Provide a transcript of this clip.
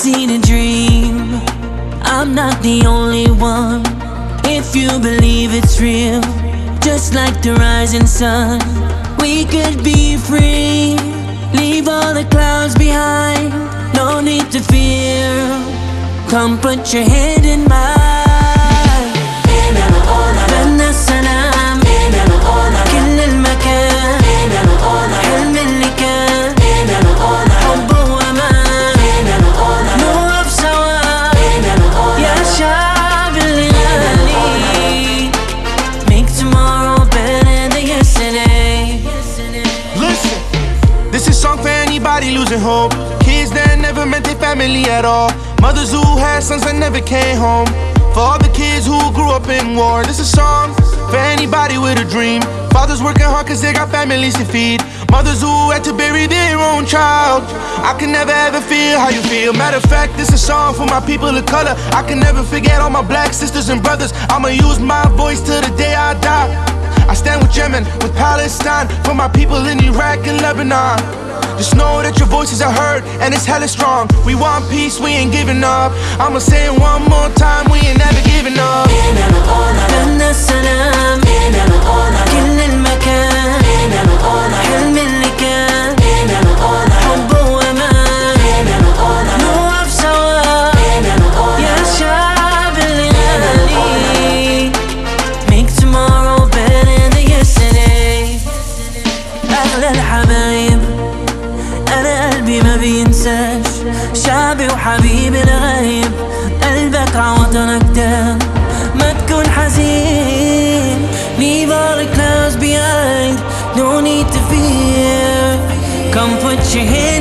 seen a dream. I'm not the only one. If you believe it's real, just like the rising sun, we could be free. Leave all the clouds behind, no need to fear. Come put your hand in mine. بدنا السلام كل المكان، حلم اللي كان حب وأمان، نوقف سوا يا شعب اللي غالي. Make tomorrow better than yesterday. Listen, this is a song for anybody losing hope. Kids that never met their family at all. Mothers who had sons that never came home. For all the kids who grew up in war. This is a song for anybody with a dream. Fathers working hard cause they got families to feed. Mothers who had to bury their own child. I can never ever feel how you feel. Matter of fact, this is a song for my people of color. I can never forget all my black sisters and brothers. I'ma use my voice till the day I die. I stand with Yemen, with Palestine, for my people in Iraq and Lebanon. Just know that your voices are heard and it's hella strong. We want peace, we ain't giving up. I'ma say it one more time, we ain't never giving up. بدنا السلام كل المكان، حلم اللي كان حب وأمان، نوقف سوا يا شعب اللي غالي. Make tomorrow better than yesterday. أغلى الحبايب أنا قلبي ما بينساش، شعبي وحبيبي الغايب، قلبك عوضنك ده ما تكون حزين. Leave all the clouds behind, no need to fear. Come put your hand